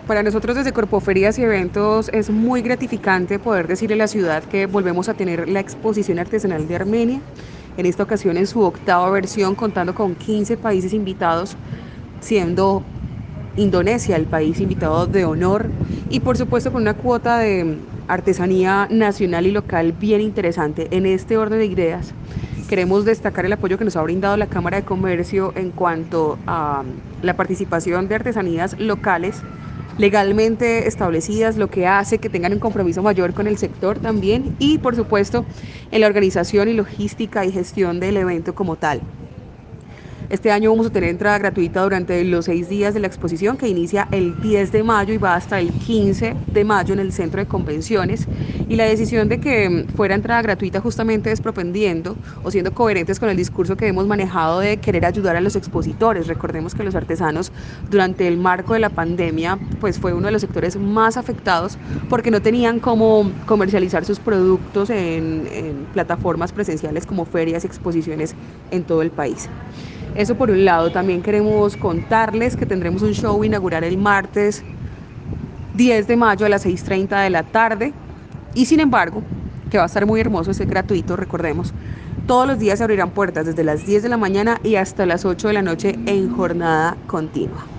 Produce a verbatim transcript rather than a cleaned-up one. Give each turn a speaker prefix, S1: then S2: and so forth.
S1: Para nosotros desde Corpoferias y Eventos es muy gratificante poder decirle a la ciudad que volvemos a tener la exposición artesanal de Armenia, en esta ocasión en su octava versión, contando con quince países invitados, siendo Indonesia el país invitado de honor y por supuesto con una cuota de artesanía nacional y local bien interesante. En este orden de ideas, queremos destacar el apoyo que nos ha brindado la Cámara de Comercio en cuanto a la participación de artesanías locales legalmente establecidas, lo que hace que tengan un compromiso mayor con el sector también y por supuesto en la organización y logística y gestión del evento como tal. Este año vamos a tener entrada gratuita durante los seis días de la exposición que inicia el diez de mayo y va hasta el quince de mayo en el centro de convenciones, y la decisión de que fuera entrada gratuita justamente es propendiendo o siendo coherentes con el discurso que hemos manejado de querer ayudar a los expositores. Recordemos que los artesanos durante el marco de la pandemia pues fue uno de los sectores más afectados porque no tenían cómo comercializar sus productos en, en plataformas presenciales como ferias y exposiciones en todo el país. Eso por un lado. También queremos contarles que tendremos un show inaugural el martes diez de mayo a las seis y treinta de la tarde. Y sin embargo, que va a estar muy hermoso, es gratuito, recordemos. Todos los días se abrirán puertas desde las diez de la mañana y hasta las ocho de la noche en jornada continua.